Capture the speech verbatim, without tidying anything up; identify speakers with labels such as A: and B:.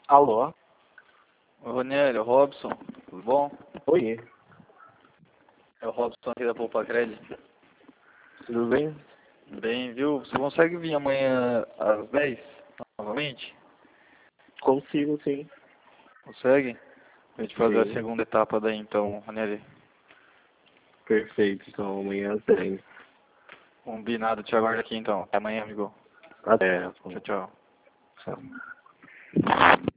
A: Alô?
B: Ô, Roniel, é o Robson, tudo bom?
A: Oi,
B: É o Robson aqui da Poupa Crédito.
A: tudo bem?
B: Bem, viu? Você consegue vir amanhã às dez novamente?
A: Consigo, sim.
B: Consegue? Pra gente fazer a
A: Sim,
B: segunda etapa daí então, Roniel.
A: perfeito. Então, amanhã às dez.
B: Combinado, te aguardo aqui então. Até amanhã, amigo.
A: Até.
B: Tchau, tchau.
A: Tchau.